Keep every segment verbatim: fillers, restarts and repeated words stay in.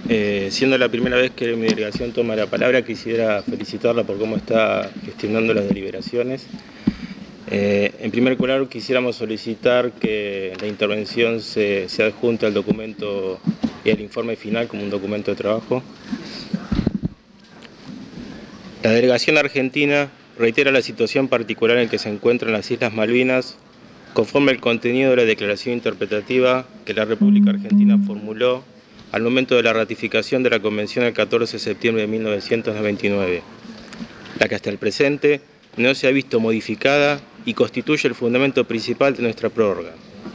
Eh, siendo la primera vez que mi delegación toma la palabra, quisiera felicitarla por cómo está gestionando las deliberaciones. Eh, en primer lugar, quisiéramos solicitar que la intervención se, se adjunte al documento y al informe final como un documento de trabajo. La delegación argentina reitera la situación particular en que se encuentran las Islas Malvinas, conforme al contenido de la declaración interpretativa que la República Argentina formuló al momento de la ratificación de la Convención del catorce de septiembre de mil novecientos noventa y nueve, la que hasta el presente no se ha visto modificada y constituye el fundamento principal de nuestra prórroga.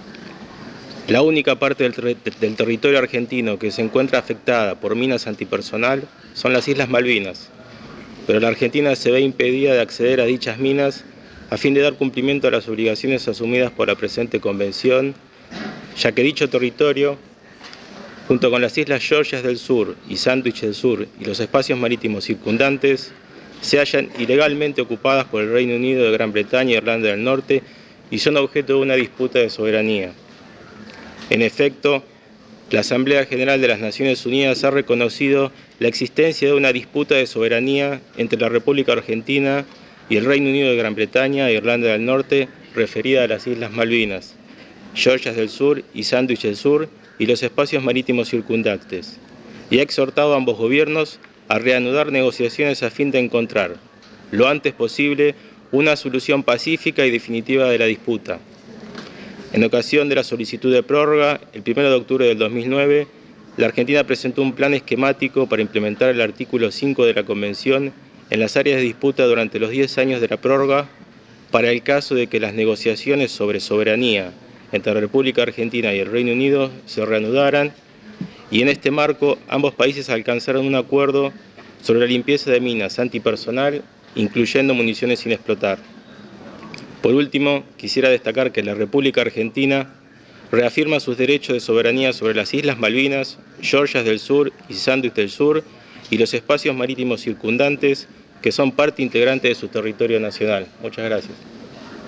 La única parte del, ter del territorio argentino que se encuentra afectada por minas antipersonal son las Islas Malvinas, pero la Argentina se ve impedida de acceder a dichas minas a fin de dar cumplimiento a las obligaciones asumidas por la presente convención, ya que dicho territorio, junto con las Islas Georgias del Sur y Sandwich del Sur y los espacios marítimos circundantes, se hallan ilegalmente ocupadas por el Reino Unido de Gran Bretaña e Irlanda del Norte y son objeto de una disputa de soberanía. En efecto, la Asamblea General de las Naciones Unidas ha reconocido la existencia de una disputa de soberanía entre la República Argentina y el Reino Unido de Gran Bretaña e Irlanda del Norte referida a las Islas Malvinas, Georgias del Sur y Sandwich del Sur y los espacios marítimos circundantes, y ha exhortado a ambos gobiernos a reanudar negociaciones a fin de encontrar, lo antes posible, una solución pacífica y definitiva de la disputa. En ocasión de la solicitud de prórroga, el primero de octubre del dos mil nueve, la Argentina presentó un plan esquemático para implementar el artículo cinco de la Convención en las áreas de disputa durante los diez años de la prórroga, para el caso de que las negociaciones sobre soberanía entre la República Argentina y el Reino Unido se reanudaran, y en este marco ambos países alcanzaron un acuerdo sobre la limpieza de minas antipersonal, incluyendo municiones sin explotar. Por último, quisiera destacar que la República Argentina reafirma sus derechos de soberanía sobre las Islas Malvinas, Georgias del Sur y Sandwich del Sur y los espacios marítimos circundantes que son parte integrante de su territorio nacional. Muchas gracias.